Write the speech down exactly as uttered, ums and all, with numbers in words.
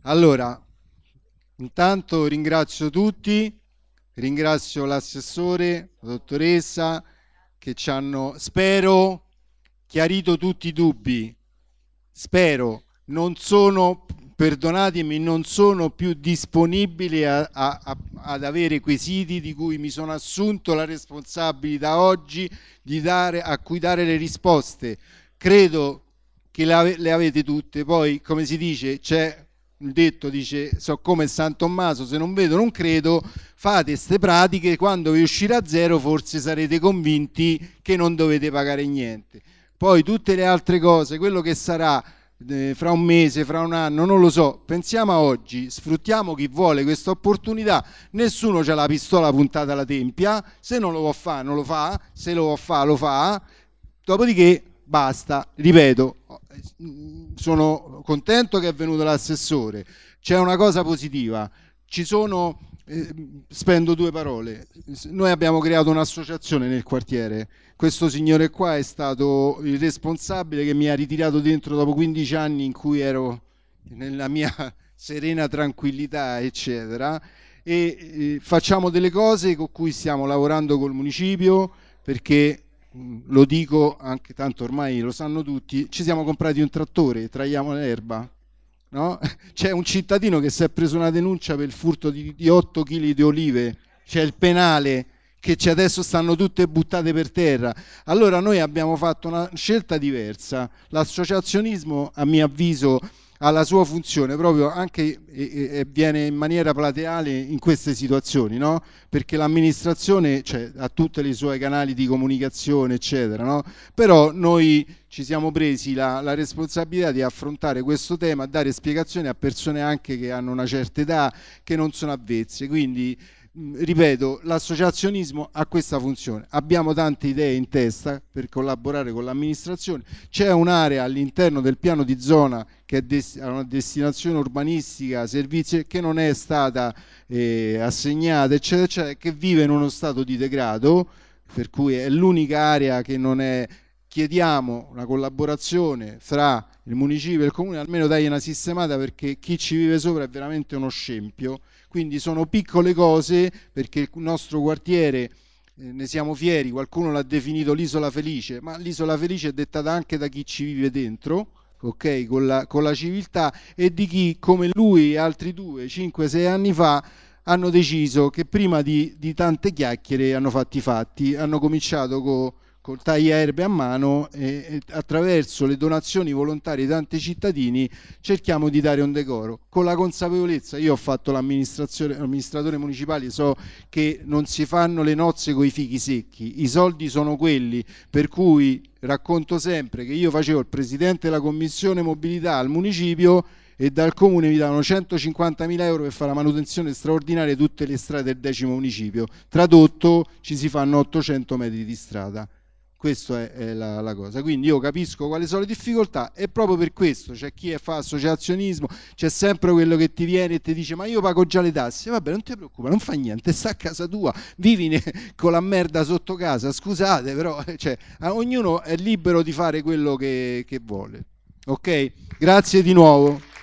Allora, intanto ringrazio tutti, ringrazio l'assessore, la dottoressa, che ci hanno, spero, chiarito tutti i dubbi. Spero, non sono, perdonatemi, non sono più disponibili a, a, a, ad avere quesiti di cui mi sono assunto la responsabilità oggi di dare, a cui dare le risposte. Credo che le, le avete tutte, poi come si dice, c'è il detto, dice, so come San Tommaso, se non vedo non credo, fate queste pratiche, quando vi uscirà a zero forse sarete convinti che non dovete pagare niente. Poi tutte le altre cose, quello che sarà eh, fra un mese, fra un anno, non lo so, pensiamo a oggi, sfruttiamo chi vuole questa opportunità, nessuno c'ha la pistola puntata alla tempia, se non lo può fare non lo fa, se lo può fare lo fa, dopodiché basta, ripeto, sono contento che è venuto l'assessore, c'è una cosa positiva, ci sono, eh, spendo due parole, noi abbiamo creato un'associazione nel quartiere, questo signore qua è stato il responsabile che mi ha ritirato dentro dopo quindici anni in cui ero nella mia serena tranquillità eccetera, e eh, facciamo delle cose con cui stiamo lavorando col municipio, perché lo dico anche tanto ormai lo sanno tutti, ci siamo comprati un trattore, traiamo l'erba, no? C'è un cittadino che si è preso una denuncia per il furto di, di otto chili di olive, c'è il penale, che adesso stanno tutte buttate per terra. Allora noi abbiamo fatto una scelta diversa, l'associazionismo a mio avviso ha la sua funzione proprio anche e, e viene in maniera plateale in queste situazioni, no? Perché l'amministrazione, cioè, ha tutti i suoi canali di comunicazione eccetera, no? Però noi ci siamo presi la, la responsabilità di affrontare questo tema, dare spiegazioni a persone anche che hanno una certa età, che non sono avvezze, quindi ripeto, l'associazionismo ha questa funzione, abbiamo tante idee in testa per collaborare con l'amministrazione, c'è un'area all'interno del piano di zona che è dest- una destinazione urbanistica, servizi, che non è stata eh, assegnata eccetera eccetera, che vive in uno stato di degrado, per cui è l'unica area che non è. Chiediamo una collaborazione fra il municipio e il comune, almeno dai una sistemata, perché chi ci vive sopra è veramente uno scempio. Quindi sono piccole cose, perché il nostro quartiere, eh, ne siamo fieri, qualcuno l'ha definito l'isola felice, ma l'isola felice è dettata anche da chi ci vive dentro, ok, con la, con la civiltà, e di chi come lui e altri due, cinque, sei anni fa hanno deciso che prima di, di tante chiacchiere hanno fatto i fatti, hanno cominciato con col tagliaerbe a mano e, e attraverso le donazioni volontarie di tanti cittadini cerchiamo di dare un decoro, con la consapevolezza, io ho fatto l'amministratore municipale, so che non si fanno le nozze con i fichi secchi, i soldi sono quelli, per cui racconto sempre che io facevo il presidente della commissione mobilità al municipio e dal comune mi davano centocinquantamila euro per fare la manutenzione straordinaria di tutte le strade del decimo municipio, tradotto ci si fanno ottocento metri di strada. Questa è, è la, la cosa, quindi io capisco quali sono le difficoltà e proprio per questo c'è chi fa associazionismo, c'è sempre quello che ti viene e ti dice ma io pago già le tasse, vabbè non ti preoccupare, non fa niente, sta a casa tua, vivi ne, con la merda sotto casa, scusate però cioè, ognuno è libero di fare quello che, che vuole, ok? Grazie di nuovo.